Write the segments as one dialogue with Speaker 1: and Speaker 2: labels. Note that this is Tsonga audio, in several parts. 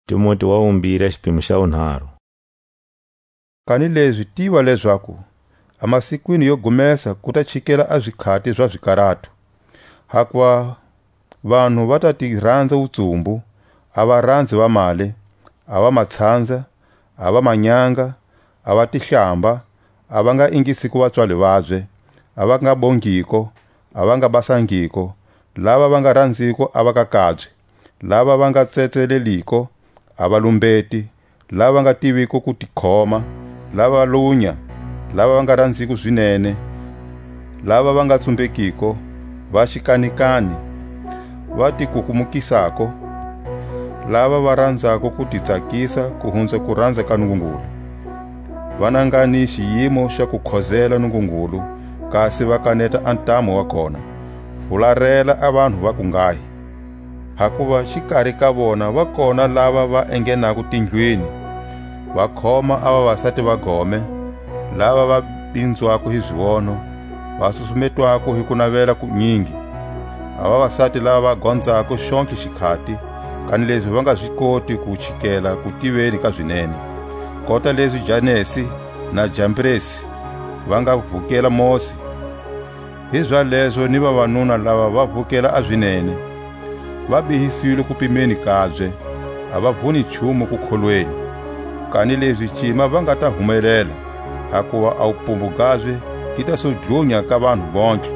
Speaker 1: Timoti wa vumbirhi xiphemu xa vunharhu.
Speaker 2: Kani leswi tiva leswaku amasikwini yo gumesa ku ta chikela a zwikhati zwa zwikaratu. Hakuva vanhu va ta ti rhandza vutsumbu, a va rhandzi va mali, a va matshandza, a va manyanga, a va tihlamba, a va nga ingisi ku vatswali vabye, a va nga bongiko, a va nga basangiko, lava va nga rhandziko a va kakabye, lava va nga tseteleliko, a va lumbeti, lava nga tiviko ku tikhoma, lava lunya, lava va nga rhandziko swinene, lava va nga tsumbekiko, va xikanikani, va tikukumukisako, lava va rhandzako ku titsakisa ku hundza ku rhandza ka Nungungulu. Va nga ni xiyimo xa ku khozela Nungungulu, kasi va kaneta a ntamu wa kona. Fularhela a vanhu va ku ngahi. Hakuva xikarhi ka vona va kona lava va engenako tindlwini, va khoma a vavasati va gome, lava va bindzwako hi zwivono, va susumetwako hi ku navela ku nyingi, a vavasati lava va gondzako xonki xikhati, kani leswi va nga swi koti ku chikela ku tiveni ka swinene. Kota leswi Janesi na Jambresi va nga vhukela Mosi, hi zwaleswo ni vavanuna lava va vhukela a swinene. Va bihisiwile ku pimeni kabye, a va vuni nchumu ku kholweni, kani leswi cima va nga ta humelela, hakuva a vupumbu gabye gi ta sudlunya ka vanhu vonke.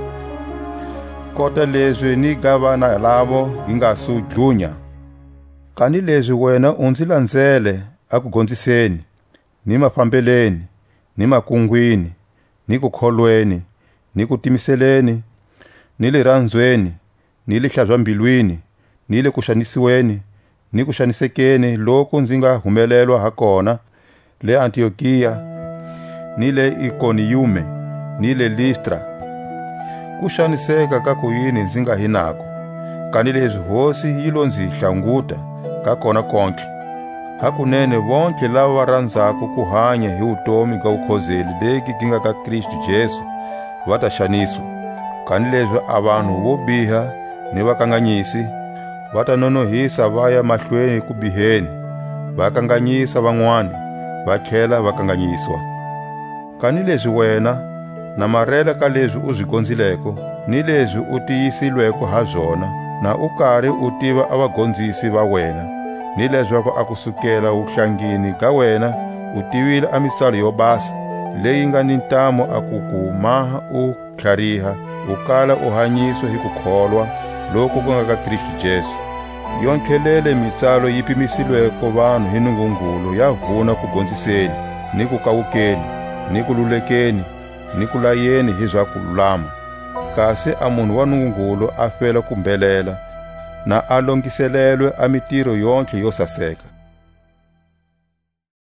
Speaker 2: Kota leswi ni ga vana lavo gi nga sudlunya. Kani leswi wena u ndzi landzele a ku gondziseni, ni mafambeleni, ni makungwini, ni ku kholweni, ni ku timiseleni, ni le randzweni, ni le hlatswambilwini, ni le ku xanisiweni, ni ku xanisekeni loku ndzi nga humelelwa ha kona le Antiokiya, ni le Ikoniyume, ni le Listra. Ku xaniseka ka ku yini ndzi nga hinako, kani leswi Hosi yi lo ndzi hlanguta ka kona konke. Hakunene vonke lava va rhandzako ku hanya hi vutomi ka vukhozeli legi gi nga ka Kristu Jesu va ta xaniswa. Kani leswi a vanhu vo biha ni vakanganyisi va ta nonohisa va ya mahlweni ku biheni, va kanganyisa van'wani, va tlhela va kanganyiswa. Kani leswi wena namarhela ka leswi u swi gondzileko, ni leswi u tiyisilweko ha byona, na u karhi u tiva a vagondzisi va wena, ni leswaku a kusukela vuhlangini ka wena u tivile a mitsalo yo basa, leyi nga ni ntamu a ku ku maha u tlhariha, u kala u hanyiswa hi ku kholwa loku ku nga ka Kristu Jesu. Yonkhelele mitsalo yi pimisilweko vanhu hi Nungungulu ya vuna ku gondziseni, ni ku kawukeni, ni ku lulekeni, ni ku layeni hi zwa ku lulama. Kasi a munhu wa Nungungulu a fela ku mbelela, na a longiselelwe a mitiro yonke yo saseka.